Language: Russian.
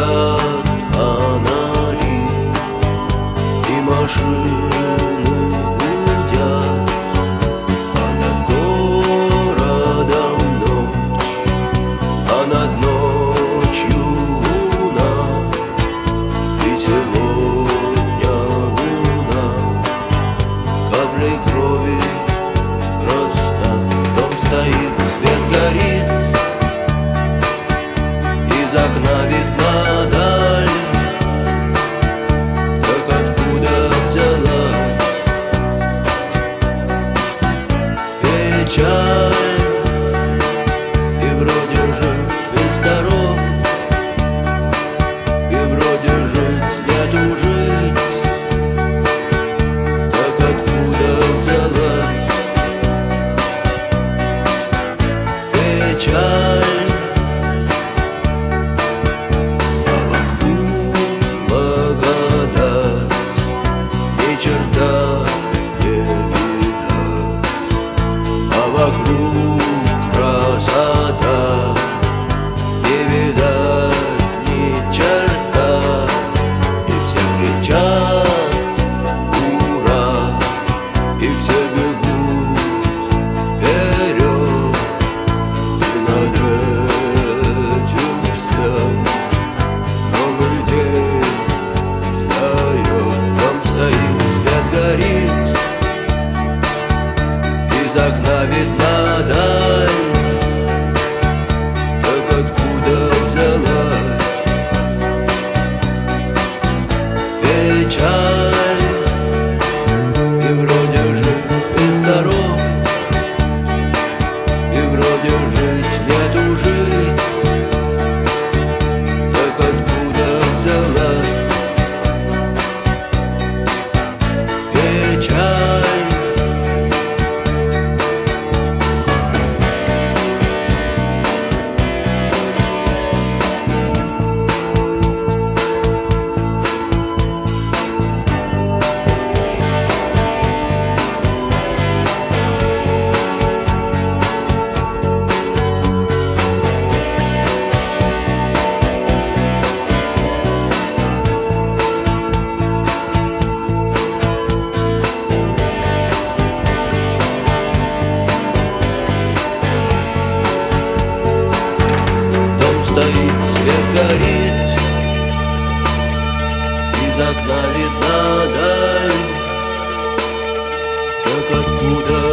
горят фонари, и машины гудят, а над городом ночь, а над ночью луна. И сегодня луна каплей крови красна. Дом стоит, свет горит, из окна видна даль. Так откуда взялась печаль? И вроде жив и здоров, и вроде жить нету жить. Так откуда взялась печаль? Вокруг красота, не видать ни черта, и все кричат ура, и все бегут вперед. И над этим всем новый день встает. Дом стоит, свет горит, из окна видна даль. Так откуда взялась печаль? И вроде жив и здоров, и вроде жить нету жить. Так откуда взялась печаль? Стоит, свет горит, из окна видна даль. Так откуда